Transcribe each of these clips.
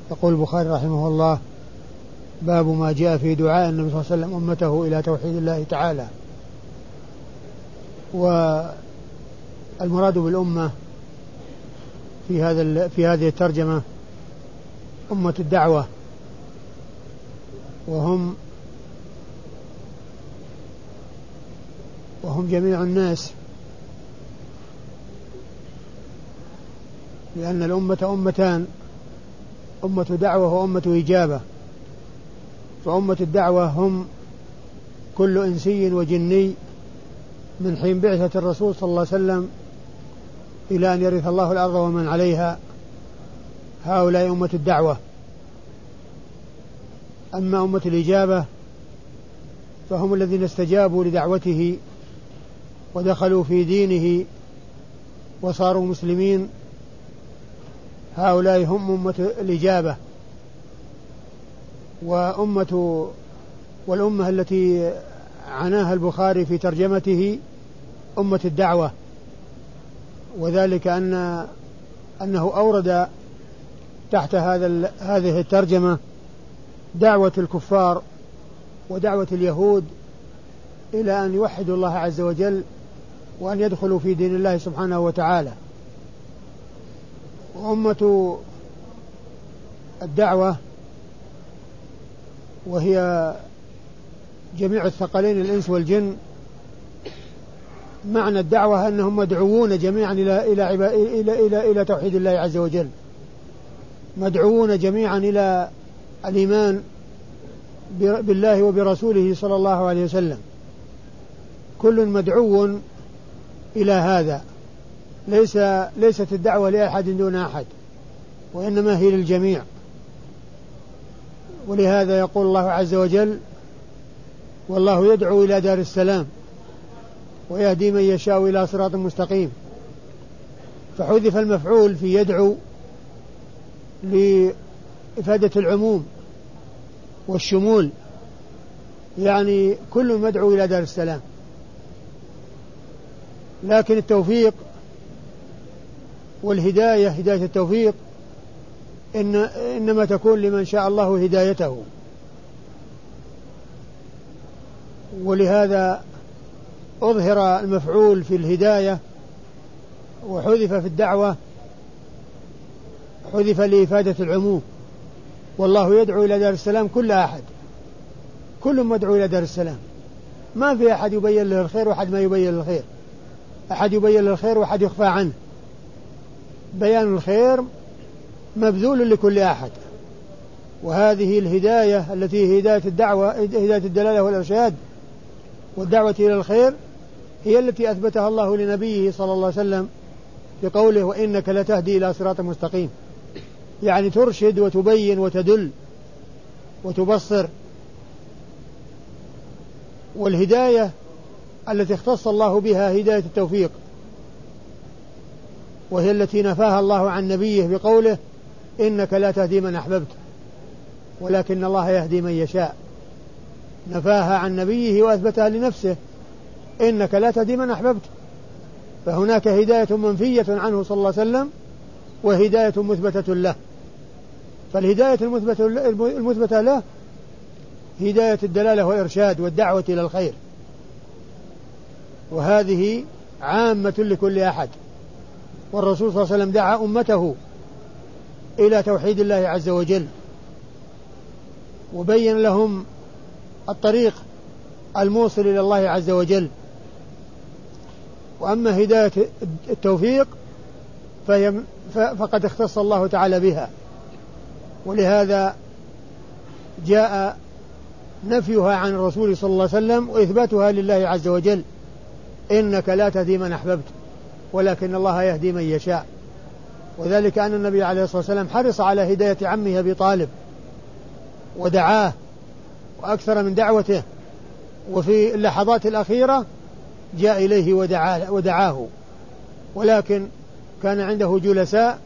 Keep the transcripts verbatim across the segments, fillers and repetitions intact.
يقول البخاري رحمه الله: باب ما جاء في دعاء النبي صلى الله عليه وسلم أمته إلى توحيد الله تعالى. والمراد بالأمة في هذا في هذه الترجمة أمة الدعوة، وهم وهم جميع الناس، لأن الأمة أمتان: أمة دعوة وأمة إجابة. فأمة الدعوة هم كل إنسي وجني من حين بعثة الرسول صلى الله عليه وسلم إلى أن يرث الله الأرض ومن عليها، هؤلاء أمة الدعوة. أما أمة الإجابة فهم الذين استجابوا لدعوته ودخلوا في دينه وصاروا مسلمين، هؤلاء هم أمة الإجابة. وأمة والأمة التي عناها البخاري في ترجمته أمة الدعوة، وذلك أن أنه أورد تحت هذا هذه الترجمة دعوة الكفار ودعوة اليهود إلى أن يوحدوا الله عز وجل وأن يدخلوا في دين الله سبحانه وتعالى. وأمة الدعوة وهي جميع الثقلين الإنس والجن، معنى الدعوة أنهم مدعوون جميعا إلى إلى إلى إلى إلى توحيد الله عز وجل، مدعوون جميعا إلى الإيمان بالله وبرسوله صلى الله عليه وسلم، كل مدعو إلى هذا، ليس ليست الدعوة لأحد دون أحد، وإنما هي للجميع. ولهذا يقول الله عز وجل: والله يدعو إلى دار السلام ويهدي من يشاء إلى صراط مستقيم. فحذف المفعول في يدعو لإفادة العموم والشمول، يعني كل مدعو إلى دار السلام. لكن التوفيق والهداية، هداية التوفيق، إن إنما تكون لمن شاء الله هدايته. ولهذا أظهر المفعول في الهداية وحذف في الدعوة، حذف لإفادة العموم. والله يدعو إلى دار السلام كل أحد، كل مدعو إلى دار السلام، ما في أحد يبين له الخير وأحد ما يبين له الخير، أحد يبين له الخير وأحد يخفى عنه. بيان الخير مبذول لكل أحد. وهذه الهداية التي هي هداية الدعوة، هداية الدلالة والإرشاد والدعوة إلى الخير، هي التي أثبتها الله لنبيه صلى الله عليه وسلم بقوله: وإنك لتهدي إلى صراط مستقيم، يعني ترشد وتبين وتدل وتبصر. والهداية التي اختص الله بها هداية التوفيق، وهي التي نفاها الله عن نبيه بقوله: إنك لا تهدي من أحببت ولكن الله يهدي من يشاء. نفاها عن نبيه وأثبتها لنفسه: إنك لا تهدي من أحببت. فهناك هداية منفية عنه صلى الله عليه وسلم وهداية مثبتة له. فالهداية المثبتة, المثبتة له هداية الدلالة والإرشاد والدعوة إلى الخير، وهذه عامة لكل أحد. والرسول صلى الله عليه وسلم دعا أمته إلى توحيد الله عز وجل، وبين لهم الطريق الموصل إلى الله عز وجل. وأما هداية التوفيق فهي فقد اختص الله تعالى بها، ولهذا جاء نفيها عن الرسول صلى الله عليه وسلم وإثباتها لله عز وجل: إنك لا تهدي من أحببت ولكن الله يهدي من يشاء. وذلك أن النبي عليه الصلاة والسلام حرص على هداية عمه أبي طالب ودعاه وأكثر من دعوته، وفي اللحظات الأخيرة جاء إليه ودعاه، ولكن كان عنده جلساء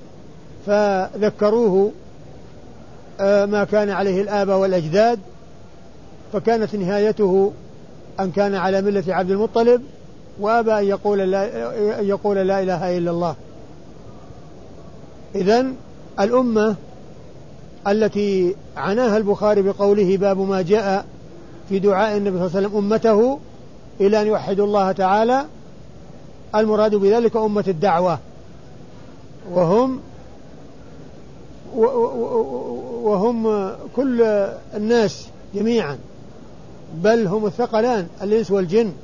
فذكروه ما كان عليه الآباء والأجداد، فكانت نهايته أن كان على ملة عبد المطلب وأبى أن يقول لا, أن يقول لا إله إلا الله. إذن الأمة التي عناها البخاري بقوله باب ما جاء في دعاء النبي صلى الله عليه وسلم أمته إلى أن يوحدوا الله تعالى، المراد بذلك أمة الدعوة، وهم وهم كل الناس جميعا، بل هم الثقلان الإنس والجن.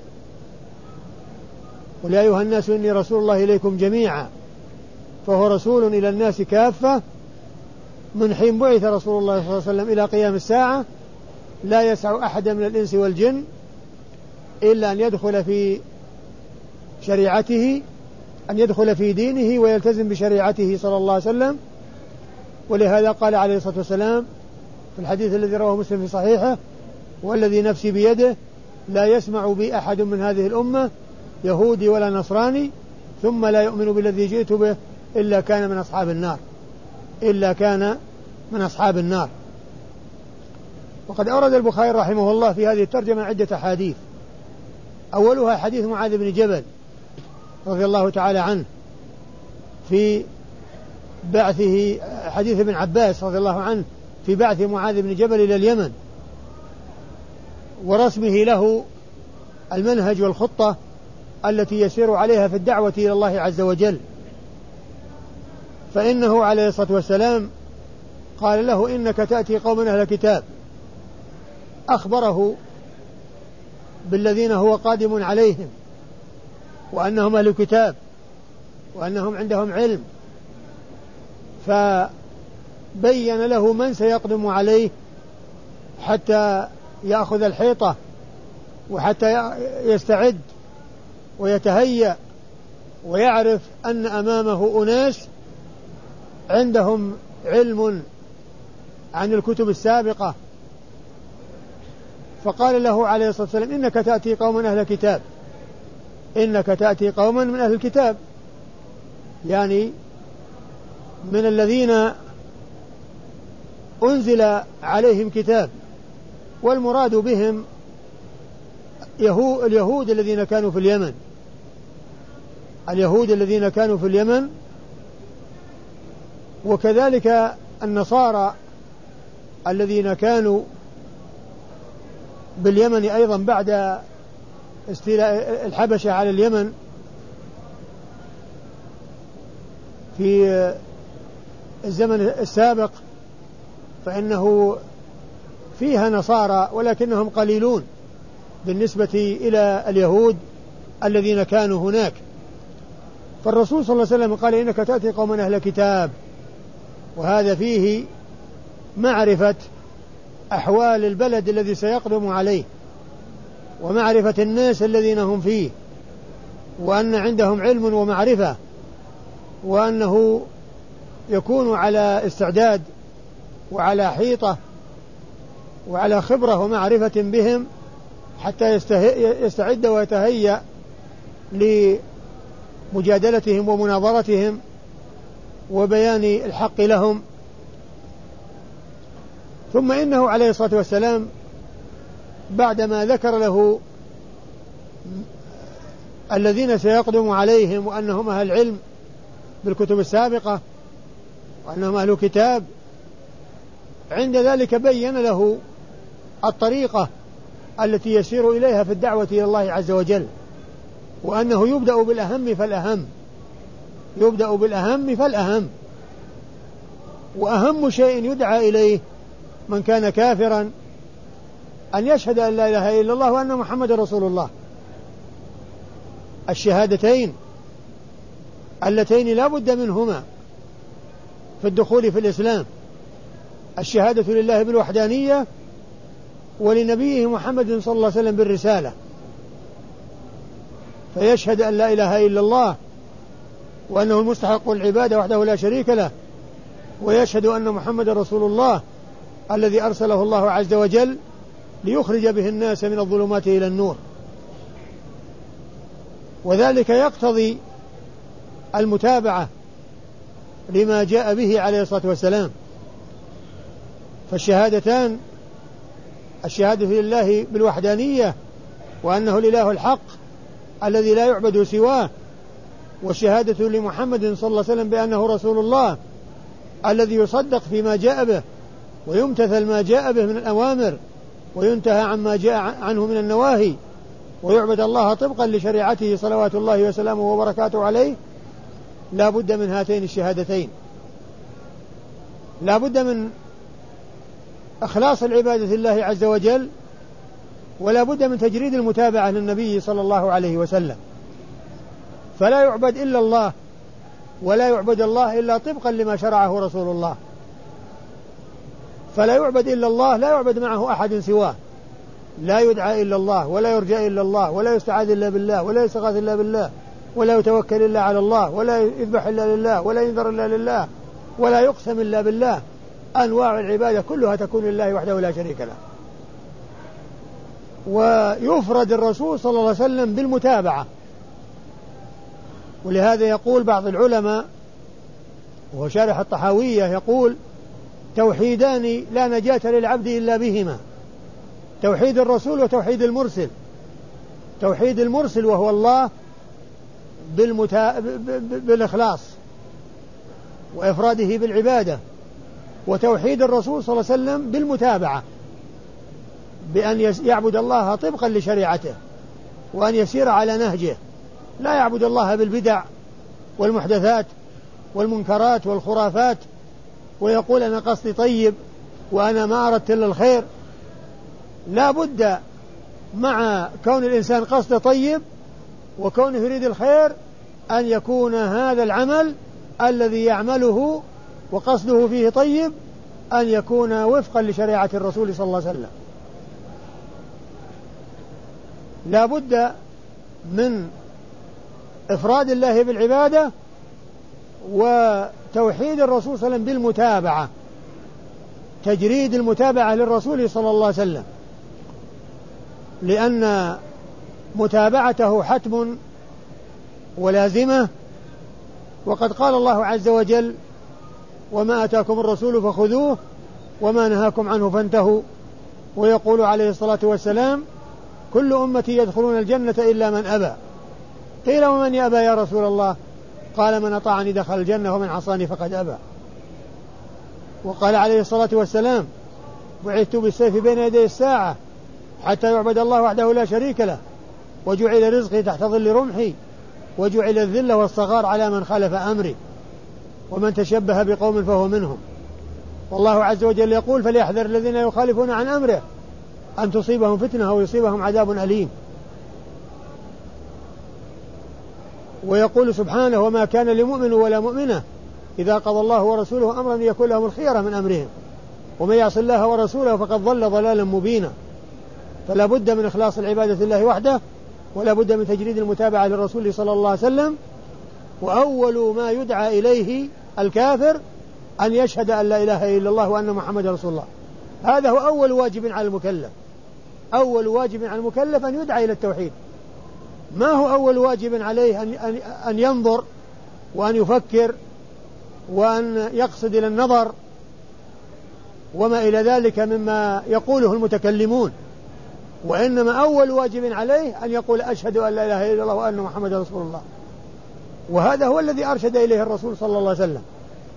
قل يا أيها الناس إني رسول الله إليكم جميعا، فهو رسول إلى الناس كافة من حين بعث رسول الله صلى الله عليه وسلم إلى قيام الساعة، لا يسع أحد من الإنس والجن إلا أن يدخل في شريعته، أن يدخل في دينه ويلتزم بشريعته صلى الله عليه وسلم. ولهذا قال عليه الصلاة والسلام في الحديث الذي رواه مسلم في صحيحه: والذي نفسي بيده لا يسمع بي أحد من هذه الأمة يهودي ولا نصراني ثم لا يؤمن بالذي جئت به إلا كان من أصحاب النار إلا كان من أصحاب النار. وقد أورد البخاري رحمه الله في هذه الترجمة عدة أحاديث، أولها حديث معاذ بن جبل رضي الله تعالى عنه في بعثه، حديث ابن عباس رضي الله عنه في بعث معاذ بن جبل إلى اليمن ورسمه له المنهج والخطة التي يسير عليها في الدعوة إلى الله عز وجل. فإنه عليه الصلاة والسلام قال له: إنك تأتي قوما أهل كتاب، أخبره بالذين هو قادم عليهم وأنهم أهل كتاب وأنهم عندهم علم، فبين له من سيقدم عليه حتى يأخذ الحيطة وحتى يستعد ويتهيأ ويعرف أن أمامه أناس عندهم علم عن الكتب السابقة. فقال له عليه الصلاة والسلام: إنك تأتي قوما أهل كتاب، إنك تأتي قوما من أهل الكتاب، يعني من الذين أنزل عليهم كتاب، والمراد بهم اليهود الذين كانوا في اليمن اليهود الذين كانوا في اليمن وكذلك النصارى الذين كانوا باليمن أيضا بعد استيلاء الحبشة على اليمن في الزمن السابق، فإنه فيها نصارى ولكنهم قليلون بالنسبة إلى اليهود الذين كانوا هناك. فالرسول صلى الله عليه وسلم قال: إنك تأتي قوما أهل كتاب، وهذا فيه معرفة أحوال البلد الذي سيقدم عليه ومعرفة الناس الذين هم فيه، وأن عندهم علم ومعرفة، وأنه يكون على استعداد وعلى حيطة وعلى خبرة ومعرفة بهم حتى يستعد ويتهيأ لمجادلتهم ومناظرتهم وبيان الحق لهم. ثم إنه عليه الصلاة والسلام بعدما ذكر له الذين سيقدم عليهم وأنهم أهل العلم بالكتب السابقة وأنهم أهل كتاب، عند ذلك بين له الطريقة التي يسير إليها في الدعوة إلى الله عز وجل، وأنه يبدأ بالأهم فالأهم يبدأ بالأهم فالأهم وأهم شيء يدعى إليه من كان كافرا أن يشهد أن لا إله إلا الله وأن محمد رسول الله، الشهادتين اللتين لا بد منهما في الدخول في الإسلام، الشهادة لله بالوحدانية ولنبيه محمد صلى الله عليه وسلم بالرسالة، فيشهد أن لا إله إلا الله وأنه المستحق العبادة وحده لا شريك له، ويشهد أن محمد رسول الله الذي أرسله الله عز وجل ليخرج به الناس من الظلمات إلى النور. وذلك يقتضي المتابعة لما جاء به عليه الصلاة والسلام. فالشهادتان، الشهادة لله بالوحدانية وأنه الإله الحق الذي لا يعبد سواه، والشهادة لمحمد صلى الله عليه وسلم بأنه رسول الله الذي يصدق فيما جاء به ويمتثل ما جاء به من الأوامر وينتهى عما جاء عنه من النواهي ويعبد الله طبقا لشريعته صلوات الله وسلامه وبركاته عليه، لا بد من هاتين الشهادتين، لا بد من إخلاص العبادة لله عز وجل، ولا بد من تجريد المتابعة للنبي صلى الله عليه وسلم. فلا يعبد إلا الله ولا يعبد الله إلا طبقا لما شرعه رسول الله، فلا يعبد إلا الله، لا يعبد معه أحد سواه، لا يدعى إلا الله ولا يرجى إلا الله ولا يستعاذ إلا بالله ولا يستغاث إلا بالله ولا يتوكل إلا على الله ولا يذبح إلا لله ولا ينذر إلا لله ولا يقسم إلا بالله. أنواع العبادة كلها تكون لله وحده لا شريك له. ويفرد الرسول صلى الله عليه وسلم بالمتابعة، ولهذا يقول بعض العلماء وهو شارح الطحاوية يقول: توحيدان لا نجاة للعبد إلا بهما، توحيد الرسول وتوحيد المرسل. توحيد المرسل وهو الله بالمتا... بالإخلاص وإفراده بالعبادة، وتوحيد الرسول صلى الله عليه وسلم بالمتابعة، بأن يعبد الله طبقا لشريعته وأن يسير على نهجه، لا يعبد الله بالبدع والمحدثات والمنكرات والخرافات ويقول أنا قصدي طيب وأنا ما أردت إلا الخير. لا بد مع كون الإنسان قصده طيب وكونه يريد الخير أن يكون هذا العمل الذي يعمله وقصده فيه طيب أن يكون وفقا لشريعة الرسول صلى الله عليه وسلم. لا بد من إفراد الله بالعبادة وتوحيد الرسول صلى الله عليه وسلم بالمتابعة، تجريد المتابعة للرسول صلى الله عليه وسلم، لأن متابعته حتم ولازمة. وقد قال الله عز وجل: وما أتاكم الرسول فخذوه وما نهاكم عنه فانتهوا. ويقول عليه الصلاة والسلام: كل أمتي يدخلون الجنة إلا من أبى. قيل: ومن يأبى يا رسول الله؟ قال: من أطاعني دخل الجنة ومن عصاني فقد أبى. وقال عليه الصلاة والسلام: بعثت بالسيف بين يدي الساعة حتى يعبد الله وحده لا شريك له، وجعل رزقي تحت ظل رمحي، وجعل الذل والصغار على من خالف أمري، ومن تشبه بقوم فهو منهم. والله عز وجل يقول: فليحذر الذين يخالفون عن أمره أن تصيبهم فتنة أو يصيبهم عذاب أليم. ويقول سبحانه: وما كان لمؤمن ولا مؤمنة إذا قضى الله ورسوله أمرا يكون لهم الخيرة من أمرهم ومن يعص الله ورسوله فقد ضل ضلالا مبينا. فلا بد من إخلاص العبادة لله وحده، ولا بد من تجريد المتابعة للرسول صلى الله عليه وسلم. وأول ما يدعى إليه الكافر أن يشهد أن لا إله إلا الله وأن محمد رسول الله. هذا هو أول واجب على المكلف، أول واجب على المكلف أن يدعى إلى التوحيد. ما هو أول واجب عليه أن, أن, أن ينظر وأن يفكر وأن يقصد إلى النظر وما إلى ذلك مما يقوله المتكلمون، وإنما أول واجب عليه أن يقول: أشهد أن لا إله إلا الله وأن محمد رسول الله. وهذا هو الذي أرشد إليه الرسول صلى الله عليه وسلم،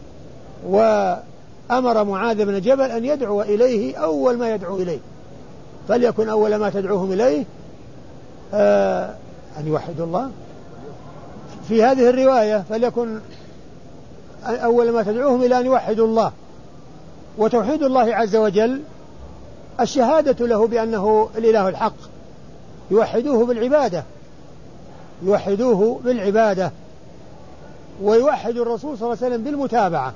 وأمر معاذ بن جبل أن يدعو إليه أول ما يدعو إليه، فليكن أول ما تدعوهم إليه آه أن يوحدوا الله. في هذه الرواية فليكن أول ما تدعوهم إلى أن يوحدوا الله. وتوحيد الله عز وجل الشهادة له بأنه الإله الحق، يوحدوه بالعبادة، يوحدوه بالعبادة ويوحد الرسول صلى الله عليه وسلم بالمتابعة،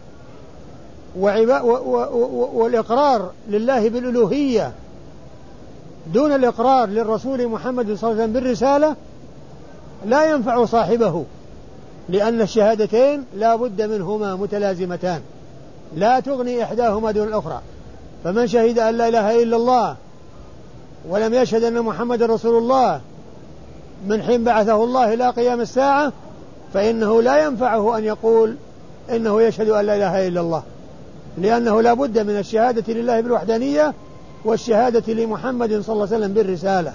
وعبا والإقرار لله بالألوهية دون الإقرار للرسول محمد صلى الله عليه وسلم بالرسالة لا ينفع صاحبه، لأن الشهادتين لا بد منهما متلازمتان، لا تغني إحداهما دون الأخرى. فمن شهد أن لا إله إلا الله ولم يشهد أن محمد رسول الله من حين بعثه الله إلى قيام الساعة فإنه لا ينفعه أن يقول إنه يشهد أن لا إله إلا الله، لأنه لا بد من الشهادة لله بالوحدانية والشهادة لمحمد صلى الله عليه وسلم بالرسالة.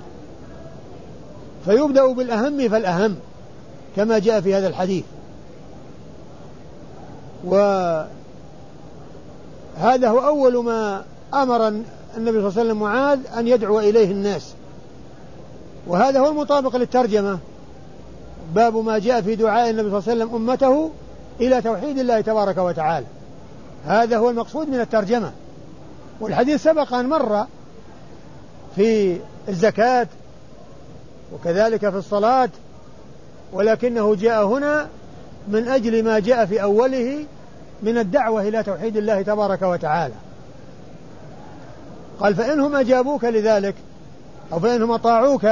فيبدأ بالأهم فالأهم كما جاء في هذا الحديث. وهذا هذا هو أول ما أمر النبي صلى الله عليه وسلم معاذ أن يدعو إليه الناس، وهذا هو المطابق للترجمة، باب ما جاء في دعاء النبي صلى الله عليه وسلم أمته إلى توحيد الله تبارك وتعالى. هذا هو المقصود من الترجمة. والحديث سبق أن مر في الزكاة وكذلك في الصلاة، ولكنه جاء هنا من أجل ما جاء في أوله من الدعوة إلى توحيد الله تبارك وتعالى. قال فإنهم أجابوك لذلك أو فإنهم أطاعوك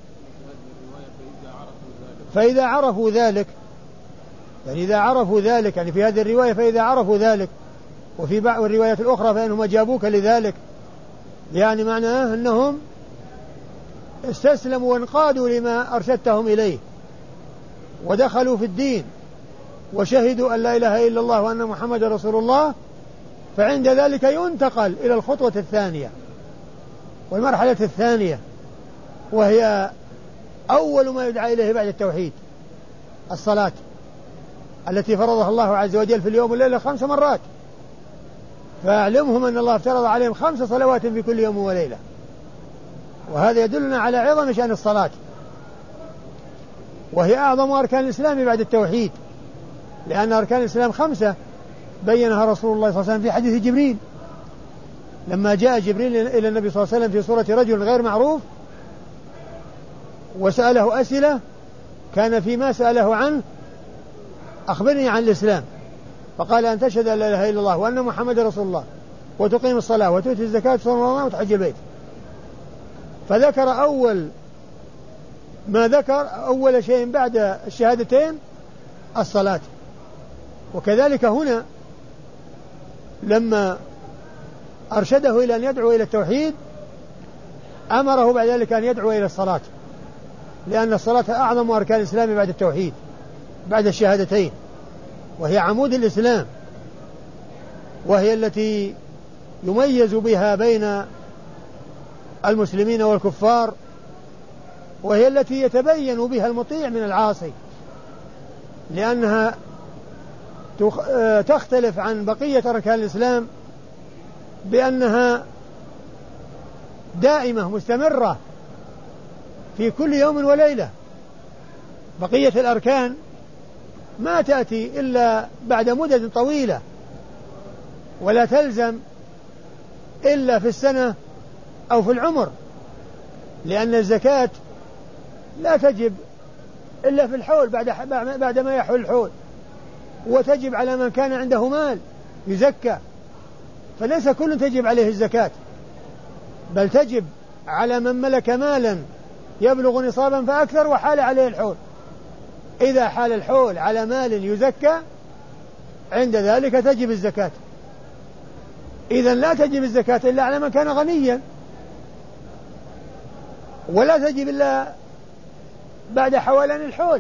فإذا عرفوا ذلك، يعني إذا عرفوا ذلك، يعني في هذه الرواية فإذا عرفوا ذلك، وفي بعض الروايات الأخرى فإنهم أجابوك لذلك، يعني معناه أنهم استسلموا وانقادوا لما أرشدتهم إليه ودخلوا في الدين وشهدوا أن لا إله إلا الله وأن محمد رسول الله، فعند ذلك ينتقل إلى الخطوة الثانية والمرحلة الثانية، وهي أول ما يدعى إليه بعد التوحيد، الصلاة التي فرضها الله عز وجل في اليوم والليلة خمس مرات. فأعلمهم أن الله افترض عليهم خمس صلوات في كل يوم وليلة، وهذا يدلنا على عظم شأن الصلاة، وهي أعظم أركان الإسلام بعد التوحيد، لأن أركان الإسلام خمسة بينها رسول الله صلى الله عليه وسلم في حديث جبريل، لما جاء جبريل إلى النبي صلى الله عليه وسلم في صورة رجل غير معروف وسأله أسئلة، كان فيما سأله عنه أخبرني عن الإسلام، فقال أن تشهد أن لا إله إلا الله وأن محمد رسول الله وتقيم الصلاة وتؤتي الزكاة وتصوم رمضان وتحج البيت. فذكر أول ما ذكر أول شيء بعد الشهادتين الصلاة. وكذلك هنا لما أرشده إلى أن يدعو إلى التوحيد أمره بعد ذلك أن يدعو إلى الصلاة، لأن الصلاة أعظم أركان الإسلام بعد التوحيد بعد الشهادتين، وهي عمود الإسلام، وهي التي يميز بها بين المسلمين والكفار، وهي التي يتبين بها المطيع من العاصي، لأنها تختلف عن بقية أركان الإسلام بأنها دائمة مستمرة في كل يوم وليلة. بقية الأركان ما تأتي إلا بعد مدة طويلة، ولا تلزم إلا في السنة أو في العمر، لأن الزكاة لا تجب إلا في الحول بعد بعد ما يحول الحول، وتجب على من كان عنده مال يزكى، فليس كل تجب عليه الزكاة، بل تجب على من ملك مالا يبلغ نصابا فأكثر وحال عليه الحول. إذا حال الحول على مال يزكى عند ذلك تجب الزكاة. إذن لا تجب الزكاة إلا على من كان غنيا، ولا تجب إلا بعد حولان الحول.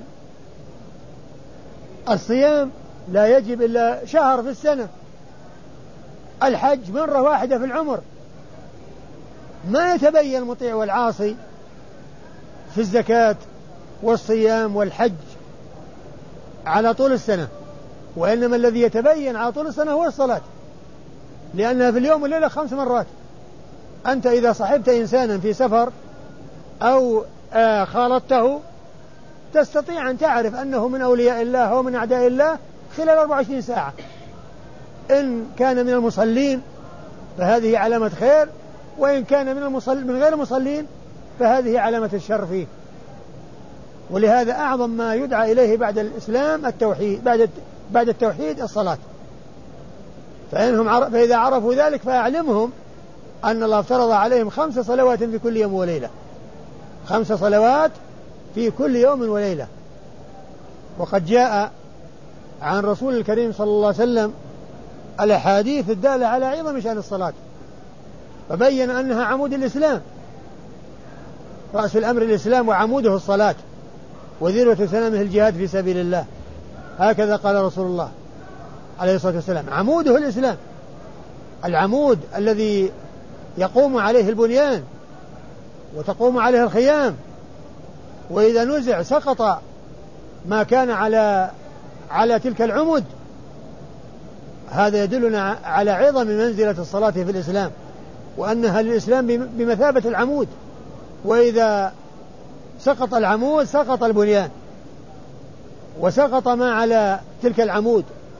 الصيام لا يجب إلا شهر في السنة، الحج مرة واحدة في العمر. ما يتبين المطيع والعاصي في الزكاة والصيام والحج على طول السنة، وإنما الذي يتبين على طول السنة هو الصلاة، لأنها في اليوم والليلة خمس مرات. أنت إذا صحبت إنسانا في سفر أو آه خالطته تستطيع أن تعرف أنه من أولياء الله أو من أعداء الله خلال أربع وعشرين ساعة. إن كان من المصلين فهذه علامة خير، وإن كان من, المصل... من غير المصلين فهذه علامة الشر فيه. ولهذا أعظم ما يدعى إليه بعد الإسلام التوحيد، بعد بعد التوحيد الصلاة. فإنهم عر... فإذا عرفوا ذلك فأعلمهم أن الله افترض عليهم خمس صلوات في كل يوم وليلة، خمس صلوات في كل يوم وليلة. وقد جاء عن رسول الكريم صلى الله عليه وسلم الأحاديث الدالة على عظم شأن الصلاة، فبين أنها عمود الإسلام، رأس الأمر الإسلام وعموده الصلاة، وذروة سنامه الجهاد في سبيل الله، هكذا قال رسول الله عليه الصلاة والسلام. عموده الإسلام، العمود الذي يقوم عليه البنيان وتقوم عليه الخيام، وإذا نزع سقط ما كان على على تلك العمود. هذا يدلنا على عظم منزلة الصلاة في الإسلام، وأنها للإسلام بمثابة العمود، وإذا سقط العمود سقط البنيان وسقط ما على تلك العمود.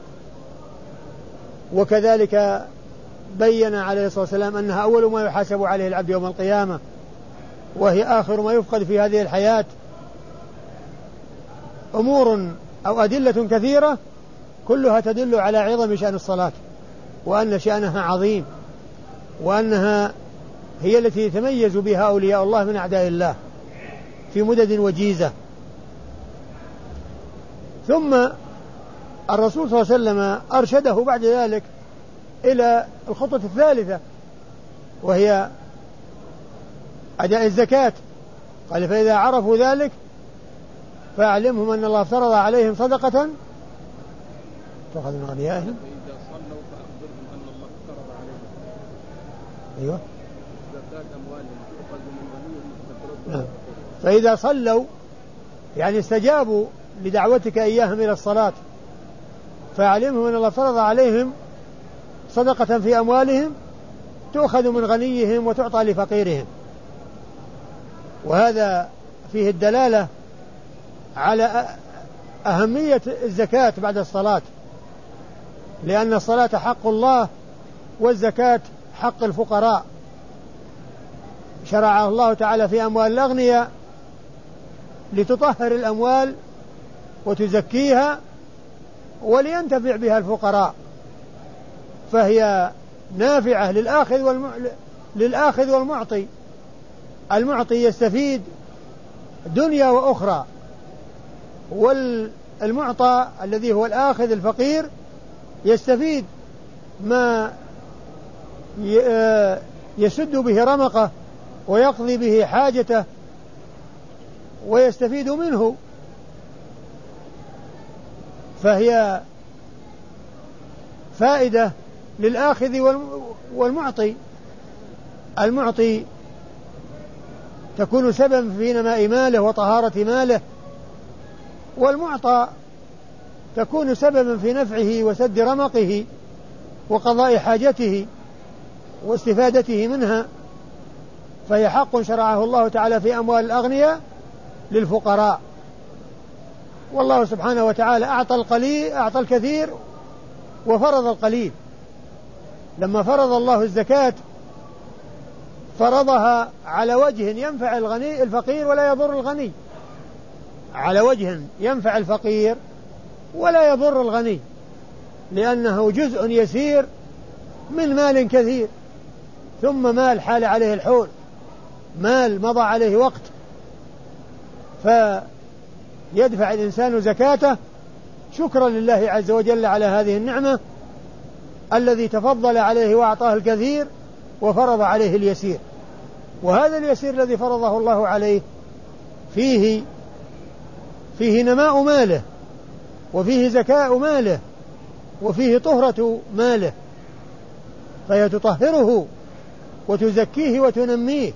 وكذلك بين عليه الصلاة والسلام أنها أول ما يحاسب عليه العبد يوم القيامة، وهي آخر ما يفقد في هذه الحياة. أمور أو أدلة كثيرة كلها تدل على عظم شأن الصلاة، وأن شأنها عظيم، وأنها هي التي يتميز بها أولياء الله من أعداء الله في مدد وجيزة. ثم الرسول صلى الله عليه وسلم أرشده بعد ذلك إلى الخطوة الثالثة، وهي أداء الزكاة. قال: فإذا عرفوا ذلك فأعلمهم أن الله افترض عليهم صدقة تأخذ من أغنيائهم. فإذا صلوا فأخبرهم أن الله افترض عليهم. أيوة. زكاة أموالهم تؤخذ من غنيهم نعم. فإذا صلوا يعني استجابوا لدعوتك إياهم إلى الصلاة، فأعلمهم أن الله افترض عليهم صدقة في أموالهم تؤخذ من غنيهم وتعطى لفقيرهم. وهذا فيه الدلالة على أهمية الزكاة بعد الصلاة، لأن الصلاة حق الله والزكاة حق الفقراء. شرعها الله تعالى في أموال الأغنياء لتطهر الأموال وتزكيها ولينتفع بها الفقراء، فهي نافعة للآخذ والم... للآخذ والمعطي. المعطي يستفيد دنيا وأخرى، والمعطى الذي هو الآخذ الفقير يستفيد ما يسد به رمقه ويقضي به حاجته ويستفيد منه. فهي فائدة للآخذ والمعطي. المعطي تكون سببا في نماء ماله وطهارة ماله، والمعطى تكون سببا في نفعه وسد رمقه وقضاء حاجته واستفادته منها. فهي حق شرعه الله تعالى في أموال الأغنياء للفقراء. والله سبحانه وتعالى أعطى القليل أعطى الكثير وفرض القليل. لما فرض الله الزكاة فرضها على وجه ينفع الغني الفقير ولا يضر الغني، على وجه ينفع الفقير ولا يضر الغني، لأنه جزء يسير من مال كثير، ثم مال حال عليه الحول، مال مضى عليه وقت، فيدفع الإنسان زكاته شكرا لله عز وجل على هذه النعمة الذي تفضل عليه وأعطاه الكثير وفرض عليه اليسير. وهذا اليسير الذي فرضه الله عليه فيه فيه نماء ماله، وفيه زكاء ماله، وفيه طهرة ماله، فهي تطهره وتزكيه وتنميه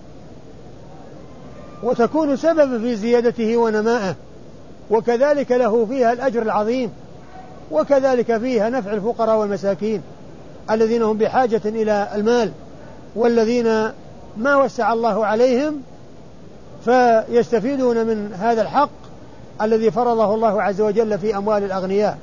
وتكون سببا في زيادته ونمائه، وكذلك له فيها الأجر العظيم، وكذلك فيها نفع الفقراء والمساكين الذين هم بحاجة إلى المال، والذين ما وسع الله عليهم فيستفيدون من هذا الحق الذي فرضه الله عز وجل في أموال الأغنياء.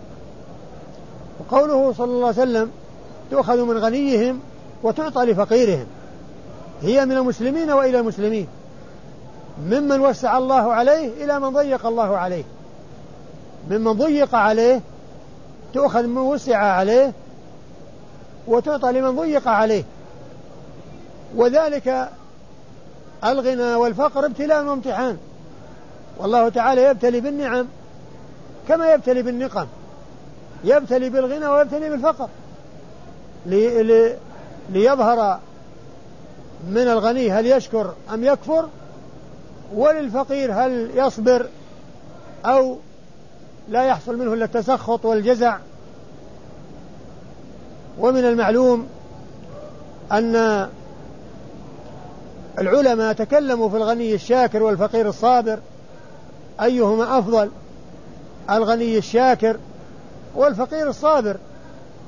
وقوله صلى الله عليه وسلم تؤخذ من غنيهم وتعطى لفقيرهم، هي من المسلمين وإلى المسلمين، ممن وسع الله عليه إلى من ضيق الله عليه. ممن ضيق عليه تؤخذ من وسع عليه وتعطى لمن ضيق عليه. وذلك الغنى والفقر ابتلاء وامتحان، والله تعالى يبتلي بالنعم كما يبتلي بالنقم، يبتلي بالغنى ويبتلي بالفقر لي لي ليظهر من الغني هل يشكر أم يكفر، وللفقير هل يصبر أو لا يحصل منه إلا التسخط والجزع. ومن المعلوم أن العلماء تكلموا في الغني الشاكر والفقير الصابر أيهما أفضل، الغني الشاكر والفقير الصابر.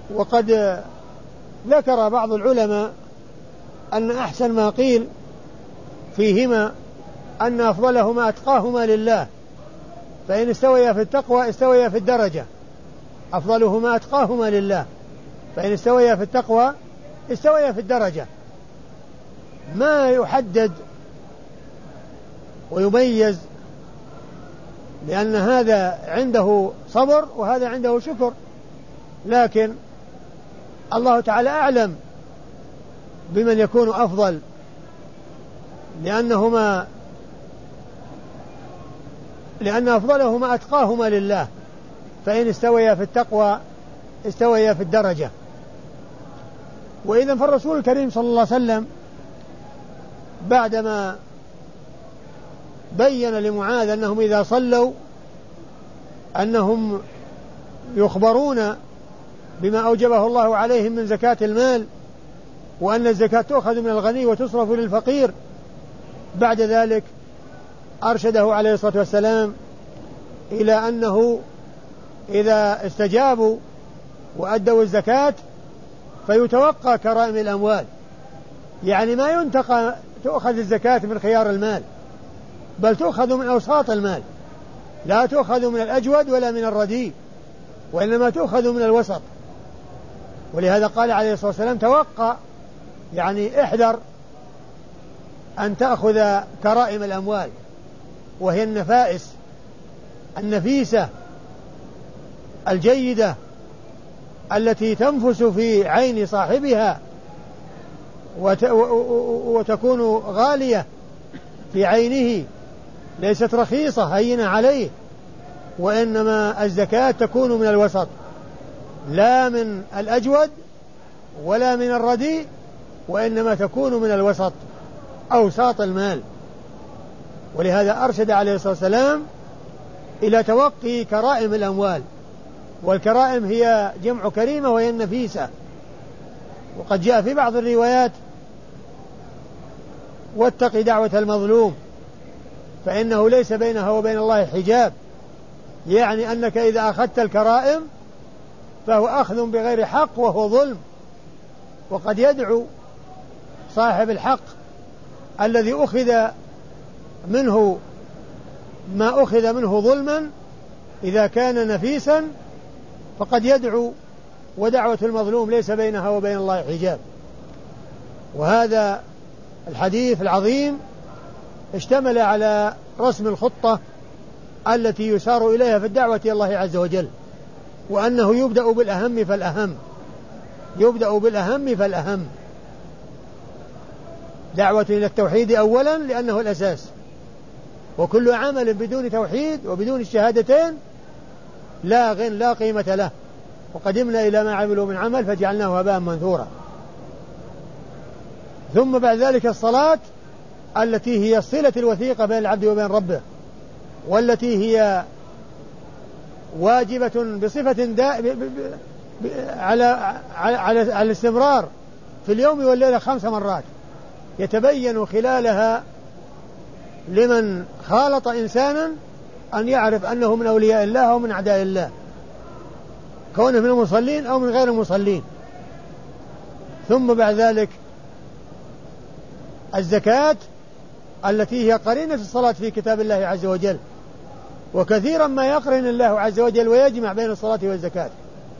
وقد ذكر بعض العلماء أن أحسن ما قيل فيهما أن أفضلهما أتقاهما لله، فإن استويا في التقوى استويا في الدرجة. أفضلهما أتقاهما لله، فإن استويا في التقوى استويا في الدرجة. ما يحدد ويميز، لأن هذا عنده صبر وهذا عنده شكر، لكن الله تعالى أعلم بمن يكون أفضل، لأنهما لأن أفضلهما أتقاهما لله، فإن استويا في التقوى استويا في الدرجة. وإذا فالرسول الكريم صلى الله عليه وسلم بعدما بين لمعاذ أنهم إذا صلوا أنهم يخبرون بما أوجبه الله عليهم من زكاة المال، وأن الزكاة تؤخذ من الغني وتصرف للفقير، بعد ذلك أرشده عليه الصلاة والسلام إلى أنه إذا استجابوا وأدوا الزكاة فيتوقى كرائم الأموال، يعني ما ينتقى تؤخذ الزكاة من خيار المال، بل تؤخذ من أوساط المال، لا تؤخذ من الأجود ولا من الرديء، وإنما تؤخذ من الوسط. ولهذا قال عليه الصلاة والسلام توقع، يعني احذر أن تأخذ كرائم الأموال، وهي النفائس النفيسة الجيدة التي تنفس في عين صاحبها وتكون غالية في عينه، ليست رخيصة هينة عليه، وإنما الزكاة تكون من الوسط، لا من الأجود ولا من الرديء، وإنما تكون من الوسط أوساط المال. ولهذا أرشد عليه الصلاة والسلام إلى توقي كرائم الأموال، والكرائم هي جمع كريمة وهي النفيسة. وقد جاء في بعض الروايات واتق دعوة المظلوم فإنه ليس بينها وبين الله حجاب، يعني أنك إذا أخذت الكرائم فهو أخذ بغير حق وهو ظلم، وقد يدعو صاحب الحق الذي أخذ منه ما أخذ منه ظلما إذا كان نفيسا فقد يدعو، ودعوة المظلوم ليس بينها وبين الله حجاب. وهذا الحديث العظيم اشتمل على رسم الخطة التي يسار إليها في الدعوة إلى الله عز وجل، وأنه يبدأ بالأهم فالأهم، يبدأ بالأهم فالأهم، دعوة إلى التوحيد أولا لأنه الأساس، وكل عمل بدون توحيد وبدون الشهادتين لا غن لا قيمة له، وقدمنا إلى ما عملوا من عمل فجعلناه هباء منثورا. ثم بعد ذلك الصلاة التي هي الصلة الوثيقة بين العبد وبين ربه، والتي هي واجبة بصفة دا ب ب ب على, على, على, على الاستمرار في اليوم والليلة خمس مرات، يتبين خلالها لمن خالط إنسانا أن يعرف أنه من أولياء الله أو من أعداء الله، كونه من المصلين أو من غير المصلين. ثم بعد ذلك الزكاة التي هي قرينة الصلاة في كتاب الله عز وجل، وكثيرا ما يقرن الله عز وجل ويجمع بين الصلاة والزكاة،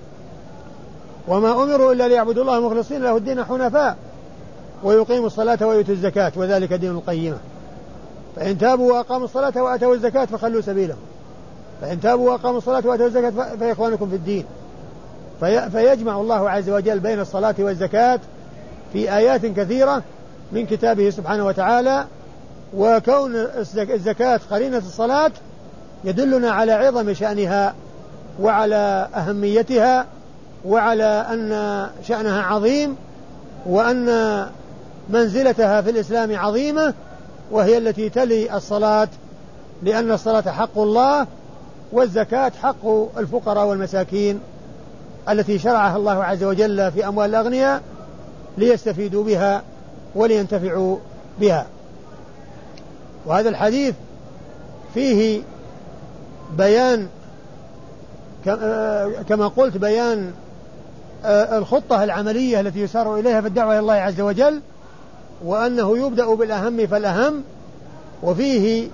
وما أمروا إلا ليعبدوا الله مخلصين له الدين حنفاء ويقيموا الصلاة ويؤتوا الزكاة وذلك دين القيمة. فإن تابوا وأقاموا الصلاة وآتوا الزكاة فخلوا سبيلهم، فإن تابوا وأقاموا الصلاة وآتوا الزكاة فإخوانكم في الدين. في فيجمع الله عز وجل بين الصلاة والزكاة في آيات كثيرة من كتابه سبحانه وتعالى. وكون الزكاة قرينة الصلاة يدلنا على عظم شأنها وعلى أهميتها وعلى أن شأنها عظيم، وأن منزلتها في الإسلام عظيمة، وهي التي تلي الصلاة، لأن الصلاة حق الله والزكاة حق الفقراء والمساكين التي شرعها الله عز وجل في أموال الأغنياء ليستفيدوا بها ولينتفعوا بها. وهذا الحديث فيه بيان كما قلت بيان الخطة العملية التي يسار إليها في الدعوة إلى الله عز وجل، وأنه يبدأ بالأهم فالأهم، وفيه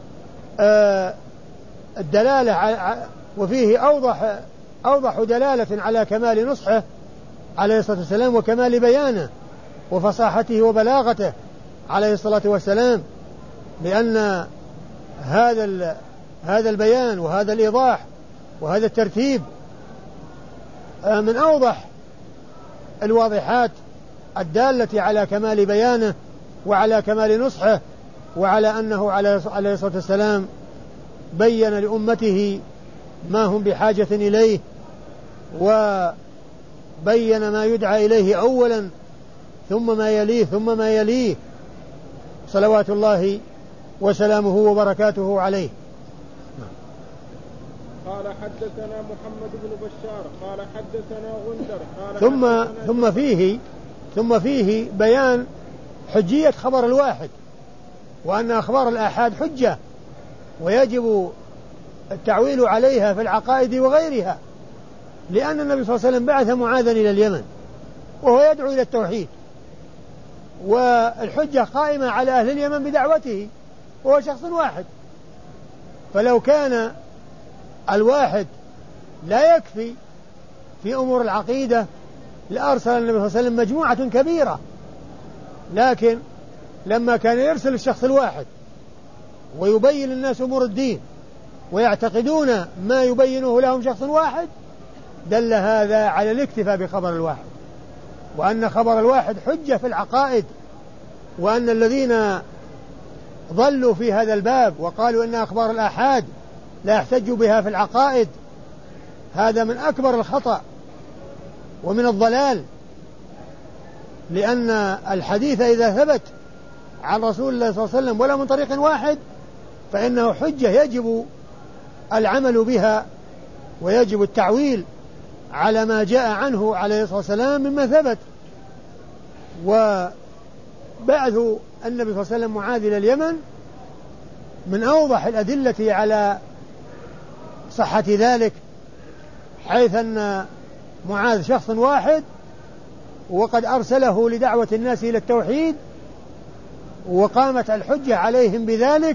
الدلالة وفيه أوضح أوضح دلالة على كمال نصحه عليه الصلاة والسلام وكمال بيانه وفصاحته وبلاغته عليه الصلاة والسلام، لأن هذا هذا البيان وهذا الإيضاح وهذا الترتيب من أوضح الواضحات الدالة على كمال بيانه وعلى كمال نصحه، وعلى أنه عليه الصلاة والسلام بين لأمته ما هم بحاجة إليه، وبين ما يدعى إليه أولا ثم ما يليه ثم ما يليه صلوات الله وسلامه وبركاته عليه. قال حدثنا محمد بن بشار قال حدثنا غندر قال ثم ثم فيه ثم فيه بيان حجية خبر الواحد، وأن أخبار الآحاد حجة ويجب التعويل عليها في العقائد وغيرها، لأن النبي صلى الله عليه وسلم بعث معاذا إلى اليمن وهو يدعو إلى التوحيد، والحجة قائمة على أهل اليمن بدعوته وهو شخص واحد، فلو كان الواحد لا يكفي في أمور العقيدة لأرسل النبي صلى الله عليه وسلم مجموعة كبيرة، لكن لما كان يرسل الشخص الواحد ويبين الناس أمور الدين ويعتقدون ما يبينه لهم شخص واحد، دل هذا على الاكتفاء بخبر الواحد، وأن خبر الواحد حجة في العقائد، وأن الذين ضلوا في هذا الباب وقالوا إن أخبار الآحاد لا يحتج بها في العقائد، هذا من أكبر الخطأ ومن الضلال، لأن الحديث إذا ثبت عن رسول الله صلى الله عليه وسلم ولا من طريق واحد فإنه حجة يجب العمل بها ويجب التعويل على ما جاء عنه عليه الصلاة والسلام مما ثبت. وبعث النبي صلى الله عليه وسلم معاذ إلى اليمن من أوضح الأدلة على صحة ذلك، حيث أن معاذ شخص واحد وقد أرسله لدعوة الناس إلى التوحيد وقامت الحجة عليهم بذلك،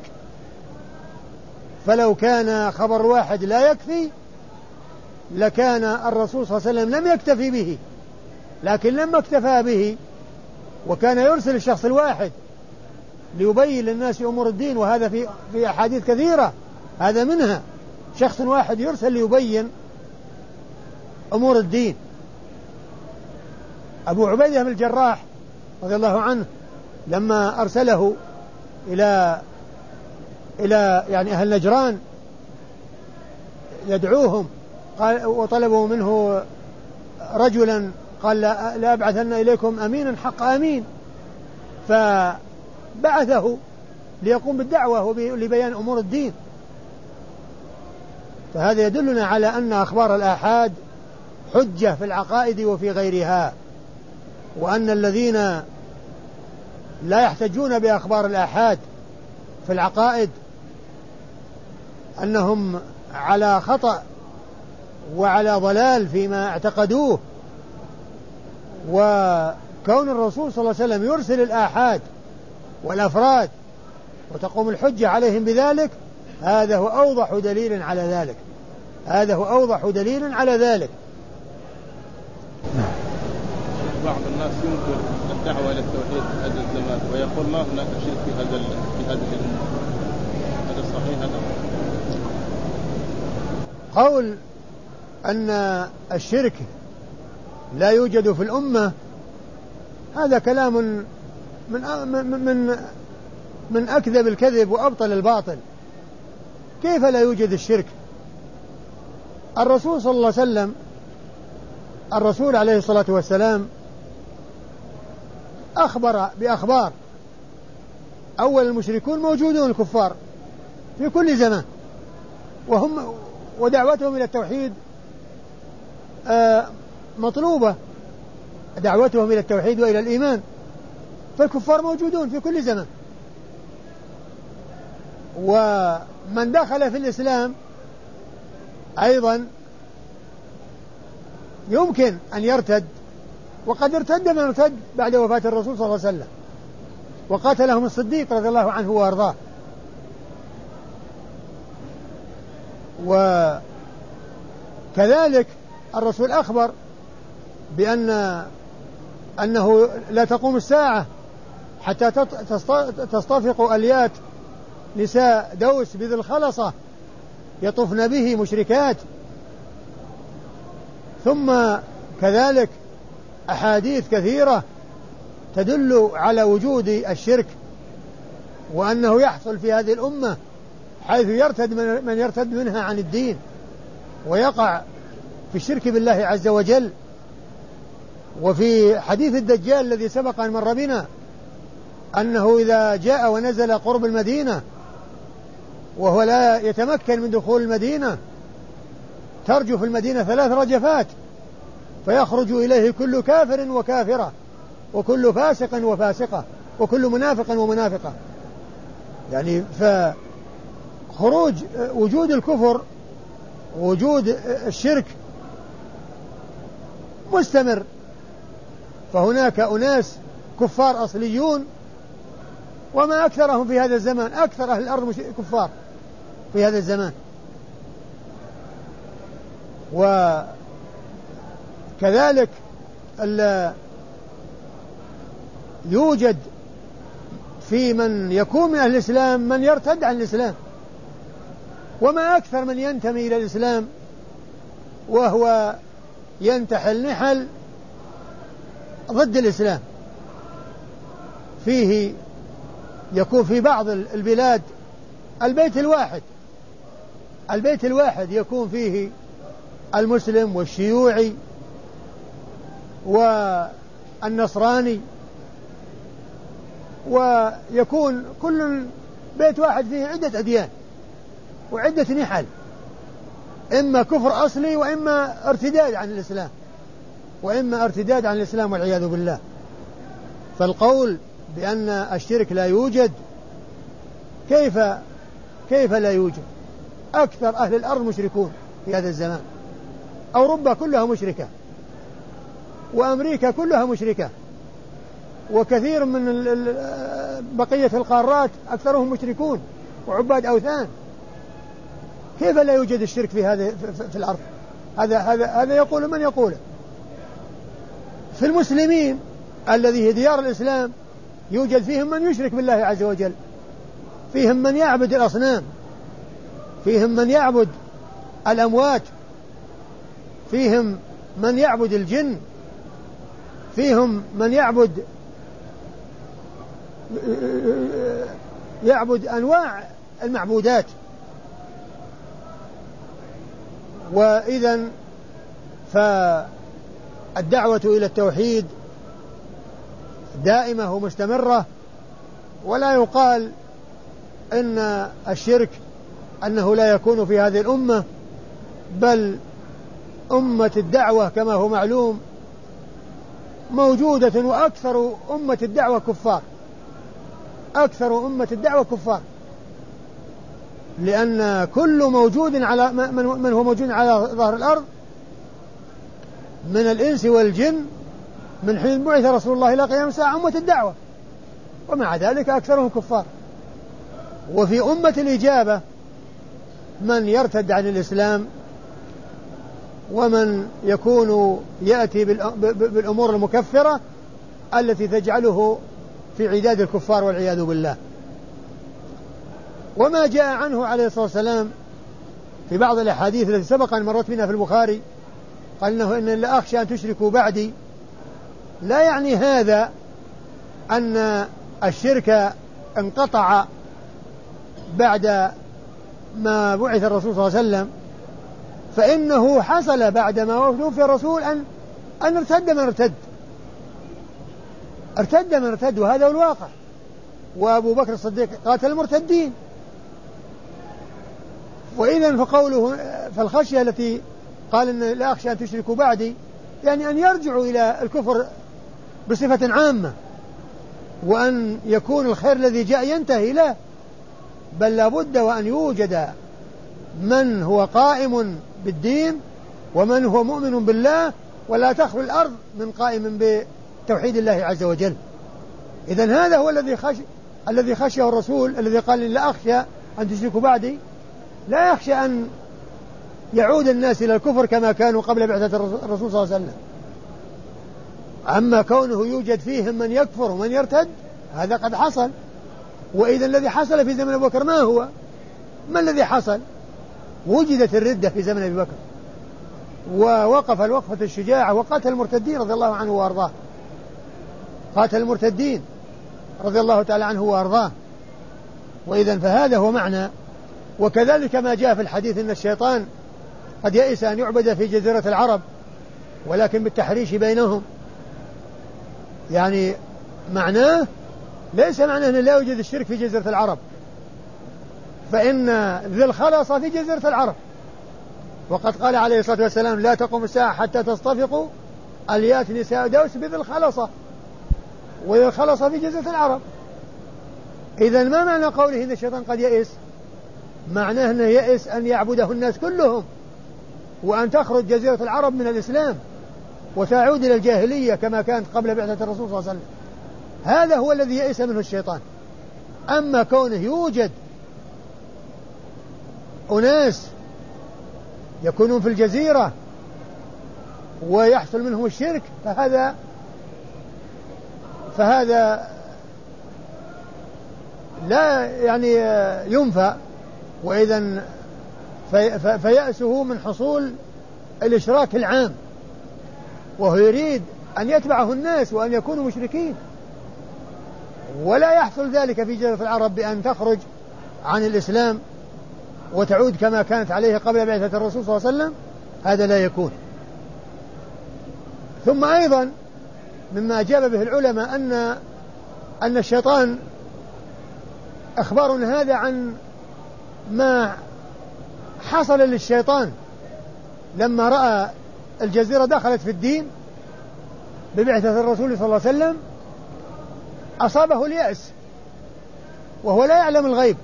فلو كان خبر واحد لا يكفي لكان الرسول صلى الله عليه وسلم لم يكتفي به، لكن لما اكتفى به وكان يرسل الشخص الواحد ليبين للناس أمور الدين، وهذا في في أحاديث كثيرة، هذا منها شخص واحد يرسل ليبين أمور الدين. أبو عبيدة بن الجراح رضي الله عنه لما أرسله إلى إلى يعني أهل نجران يدعوهم، قال وطلبوا منه رجلا قال لا, لا أبعثن إليكم أمينا حق أمين، فبعثه ليقوم بالدعوة ولبيان أمور الدين. فهذا يدلنا على أن أخبار الآحاد حجة في العقائد وفي غيرها، وأن الذين لا يحتجون بأخبار الآحاد في العقائد أنهم على خطأ وعلى ضلال فيما اعتقدوه، وكون الرسول صلى الله عليه وسلم يرسل الآحاد والأفراد وتقوم الحجة عليهم بذلك، هذا هو أوضح دليل على ذلك، هذا هو أوضح دليل على ذلك. بعض الناس ينكر الدعوة إلى التوحيد في هذا الزمان ويقول ما هناك شرك في هذا في هذه الأمة، هذا صحيح؟ هذا قول أن الشرك لا يوجد في الأمة هذا كلام من من من من أكذب الكذب وأبطل الباطل. كيف لا يوجد الشرك؟ الرسول صلى الله عليه وسلم الرسول عليه الصلاة والسلام أخبر بأخبار. أول المشركون موجودون الكفار في كل زمان، وهم ودعوتهم إلى التوحيد مطلوبة، دعوتهم إلى التوحيد وإلى الإيمان، فالكفار موجودون في كل زمان. ومن دخل في الإسلام أيضا يمكن أن يرتد، وقد ارتد من ارتد بعد وفاة الرسول صلى الله عليه وسلم، وقاتلهم الصديق رضي الله عنه وأرضاه. وكذلك الرسول أخبر بأن أنه لا تقوم الساعة حتى تصطفق أليات نساء دوس بذي الخلصة يطفن به مشركات. ثم كذلك أحاديث كثيرة تدل على وجود الشرك، وأنه يحصل في هذه الأمة حيث يرتد من يرتد منها عن الدين ويقع في الشرك بالله عز وجل. وفي حديث الدجال الذي سبق أن مر بنا أنه إذا جاء ونزل قرب المدينة وهو لا يتمكن من دخول المدينة ترجف المدينة ثلاث رجفات، فيخرج إليه كل كافر وكافرة وكل فاسق وفاسقة وكل منافق ومنافقة. يعني فخروج وجود الكفر وجود الشرك مستمر، فهناك أناس كفار أصليون وما أكثرهم في هذا الزمان، أكثر أهل الأرض كفار في هذا الزمان. وكذلك يوجد في من يكون من أهل الإسلام من يرتد عن الإسلام، وما أكثر من ينتمي إلى الإسلام وهو ينتحل نحل ضد الإسلام. فيه يكون في بعض البلاد البيت الواحد البيت الواحد يكون فيه المسلم والشيوعي والنصراني، ويكون كل بيت واحد فيه عدة أديان وعدة نحل، إما كفر أصلي وإما ارتداد عن الإسلام وإما ارتداد عن الإسلام والعياذ بالله. فالقول بأن الشرك لا يوجد، كيف كيف لا يوجد؟ أكثر أهل الأرض مشركون في هذا الزمان، أوروبا كلها مشركة وأمريكا كلها مشركة، وكثير من بقية القارات أكثرهم مشركون وعباد أوثان. كيف لا يوجد الشرك في هذا في الأرض؟ هذا هذا هذا يقول من يقوله. في المسلمين الذي هي ديار الإسلام يوجد فيهم من يشرك بالله عز وجل، فيهم من يعبد الأصنام، فيهم من يعبد الأموات، فيهم من يعبد الجن، فيهم من يعبد يعبد أنواع المعبودات. وإذن فالدعوة إلى التوحيد دائمة ومستمرة، ولا يقال إن الشرك أنه لا يكون في هذه الأمة، بل أمة الدعوة كما هو معلوم موجودة، وأكثر أمة الدعوة كفار، أكثر أمة الدعوة كفار، لأن كل موجود على من هو موجود على ظهر الأرض من الإنس والجن من حين بعث رسول الله إلى قيام الساعة أمة الدعوة، ومع ذلك أكثرهم كفار. وفي أمة الإجابة من يرتد عن الإسلام ومن يكون يأتي بالأمور المكفرة التي تجعله في عداد الكفار والعياذ بالله. وما جاء عنه عليه الصلاة والسلام في بعض الأحاديث التي سبق أن مرت بنا في البخاري قال إنه إن لا أخشى أن تشركوا بعدي، لا يعني هذا أن الشرك انقطع بعد ما بعث الرسول صلى الله عليه وسلم، فإنه حصل بعدما توفي الرسول أن أن ارتد من ارتد ارتد من ارتد وهذا هو الواقع. وأبو بكر الصديق قاتل المرتدين. وإذن فقوله فالخشية التي قال إن لا أخشى أن تشركوا بعدي يعني أن يرجعوا إلى الكفر بصفة عامة، وأن يكون الخير الذي جاء ينتهي، لا، بل لابد وأن يوجد من هو قائم بالدين ومن هو مؤمن بالله ولا تخلو الأرض من قائم بتوحيد الله عز وجل. إذن هذا هو الذي خش الذي خشيه الرسول الذي قال لا أخشى أن تشركوا بعدي، لا يخشى أن يعود الناس إلى الكفر كما كانوا قبل بعثة الرسول صلى الله عليه وسلم. أما كونه يوجد فيهم من يكفر ومن يرتد هذا قد حصل. وإذا الذي حصل في زمن أبي بكر ما هو؟ ما الذي حصل؟ وجدت الردة في زمن أبي بكر، ووقف الوقفة الشجاعة وقاتل المرتدين رضي الله عنه وأرضاه، قاتل المرتدين رضي الله تعالى عنه وأرضاه. وإذا فهذا هو معنى. وكذلك ما جاء في الحديث أن الشيطان قد يئس أن يعبد في جزيرة العرب ولكن بالتحريش بينهم، يعني معناه ليس معناه أن لا يوجد الشرك في جزيرة العرب، فإن ذي الخلص في جزيرة العرب، وقد قال عليه الصلاة والسلام لا تقوم الساعة حتى تصطفقوا أليات نساء دوس بذي الخلصة، وذي الخلصة في جزيرة العرب. إذن ما معنى قوله إن الشيطان قد يئس؟ معناه أنه يئس أن يعبده الناس كلهم، وأن تخرج جزيرة العرب من الإسلام وتعود إلى الجاهلية كما كانت قبل بعثة الرسول صلى الله عليه وسلم. هذا هو الذي يئس منه الشيطان. أما كونه يوجد أناس يكونون في الجزيرة ويحصل منهم الشرك فهذا فهذا لا يعني ينفى. وإذن في فيأسه من حصول الإشراك العام، وهو يريد أن يتبعه الناس وأن يكونوا مشركين، ولا يحصل ذلك في جزيرة العرب بأن تخرج عن الإسلام وتعود كما كانت عليه قبل بعثة الرسول صلى الله عليه وسلم، هذا لا يكون. ثم أيضا مما أجاب به العلماء أن أن الشيطان أخبار هذا عن ما حصل للشيطان لما رأى الجزيرة دخلت في الدين ببعثة الرسول صلى الله عليه وسلم، أصابه اليأس وهو لا يعلم الغيب،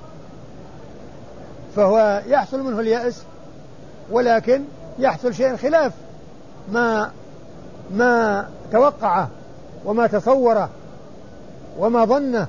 فهو يحصل منه اليأس، ولكن يحصل شيء خلاف ما ما توقعه وما تصوره وما ظنه.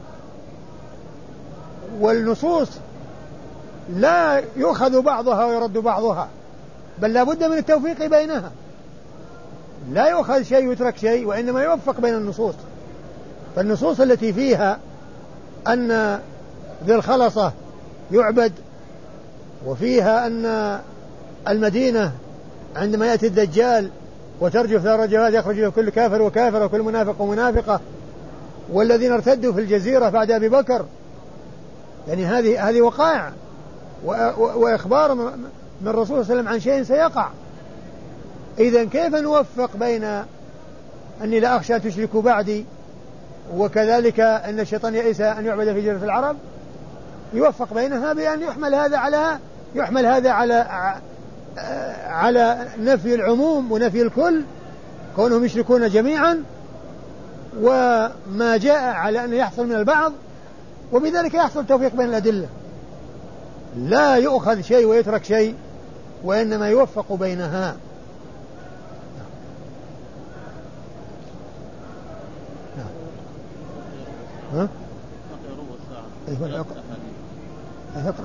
والنصوص لا يؤخذ بعضها ويرد بعضها، بل لا بد من التوفيق بينها، لا يؤخذ شيء ويترك شيء، وإنما يوفق بين النصوص. فالنصوص التي فيها أن ذي الخلصة يعبد، وفيها أن المدينة عندما يأتي الدجال وترجف ثار الجواد يخرج له كل كافر وكافر وكل منافق ومنافقة، والذين ارتدوا في الجزيرة بعد أبي بكر، يعني هذه هذه وقائع وإخبار من الرسول صلى الله عليه وسلم عن شيء سيقع. إذن كيف نوفق بين أني لا أخشى أن تشركوا بعدي وكذلك أن الشيطان يئس أن يعبد في جزيرة العرب؟ يوفق بينها بأن يحمل هذا على يحمل هذا على على نفي العموم ونفي الكل، كونهم يشركون جميعا، وما جاء على أن يحصل من البعض، وبذلك يحصل توفيق بين الأدلة، لا يؤخذ شيء ويترك شيء، وإنما يوفق بينها. ها؟ اقرأ.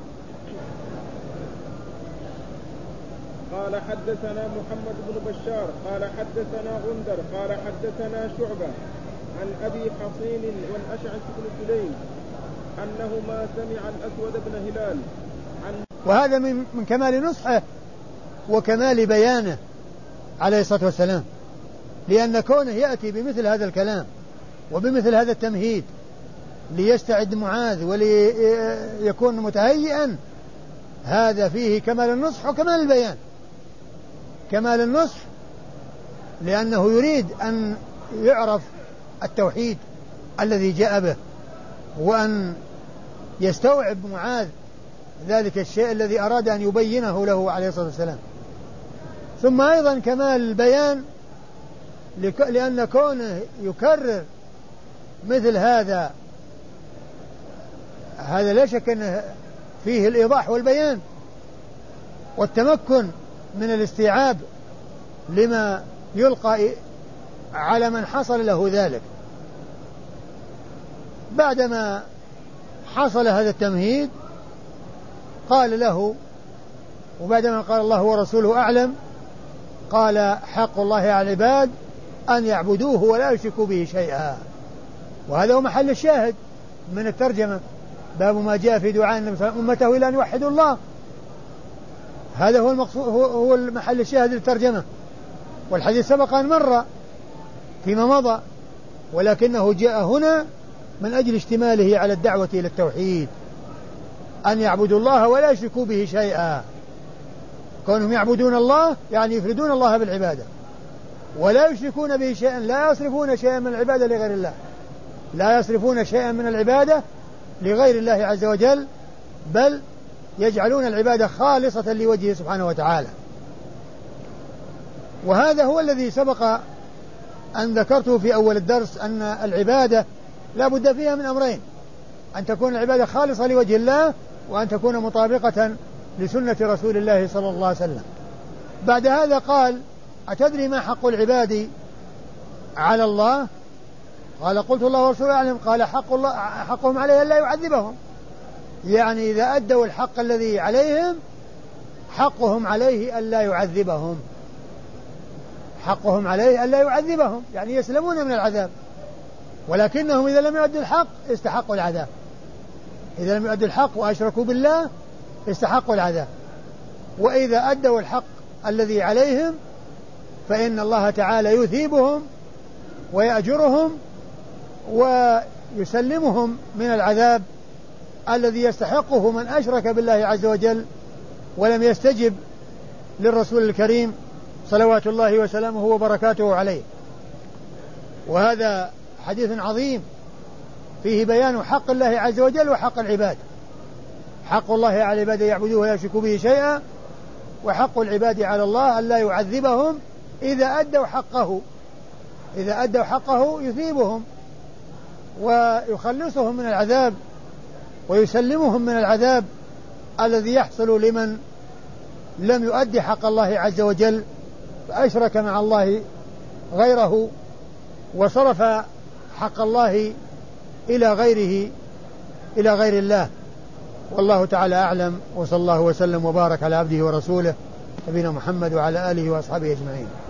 قال حدثنا محمد بن بشار قال حدثنا غندر قال حدثنا شعبة عن أبي حصين والأشعث بن سليم أنهما سمع الأسود بن هلال عن وهذا من من كمال نصحه وكمال بيانه عليه الصلاة والسلام، لأن كونه يأتي بمثل هذا الكلام وبمثل هذا التمهيد ليستعد معاذ وليكون متهيئا، هذا فيه كمال النصح وكمال البيان. كمال النصح لأنه يريد أن يعرف التوحيد الذي جاء به، وأن يستوعب معاذ ذلك الشيء الذي أراد أن يبينه له عليه الصلاة والسلام. ثم أيضا كمال البيان لأن كونه يكرر مثل هذا، هذا لا شك أنه فيه الإيضاح والبيان والتمكن من الاستيعاب لما يلقى على من حصل له ذلك. بعدما حصل هذا التمهيد قال له، وبعدما قال الله ورسوله أعلم، قال حق الله على العباد أن يعبدوه ولا يشركوا به شيئا. وهذا هو محل الشاهد من الترجمة، باب ما جاء في دعاء النبي صلى الله عليه وسلم أمته إلى أن يوحدوا الله. هذا هو المقصود، هو المحل الشاهد للترجمة. والحديث سبق أن مر فيما مضى، ولكنه جاء هنا من أجل اشتماله على الدعوة إلى التوحيد، أن يعبدوا الله ولا يشركوا به شيئا. كونهم يعبدون الله يعني يفردون الله بالعبادة ولا يشركون به شيئا، لا يصرفون شيئا من العبادة لغير الله، لا يصرفون شيئا من العبادة لغير الله عز وجل، بل يجعلون العبادة خالصة لوجهه سبحانه وتعالى. وهذا هو الذي سبق أن ذكرته في أول الدرس، أن العبادة لا بد فيها من أمرين: أن تكون العبادة خالصة لوجه الله، وأن تكون مطابقة لسنة رسول الله صلى الله عليه وسلم. بعد هذا قال: أتدري ما حق العباد على الله؟ قال: قلت الله ورسوله أعلم. قال: حق الله حقهم عليه ألا يعذبهم، يعني إذا أدوا الحق الذي عليهم حقهم عليه ألا يعذبهم، حقهم عليه ألا يعذبهم يعني يسلمون من العذاب، ولكنهم إذا لم يؤدوا الحق استحقوا العذاب، إذا لم يؤدوا الحق وأشركوا بالله استحقوا العذاب. وإذا أدوا الحق الذي عليهم فإن الله تعالى يثيبهم ويأجرهم ويسلمهم من العذاب الذي يستحقه من أشرك بالله عز وجل ولم يستجب للرسول الكريم صلوات الله وسلامه وبركاته عليه. وهذا حديث عظيم فيه بيان حق الله عز وجل وحق العباد. حق الله على العباد يعبدوه ولا يشركوا به شيئا، وحق العباد على الله ألا يعذبهم إذا أدوا حقه، إذا أدوا حقه يثيبهم ويخلصهم من العذاب ويسلمهم من العذاب الذي يحصل لمن لم يؤدي حق الله عز وجل فأشرك مع الله غيره وصرف حق الله إلى غيره إلى غير الله. والله تعالى أعلم، وصلى الله وسلم وبارك على عبده ورسوله نبينا محمد وعلى آله وأصحابه أجمعين.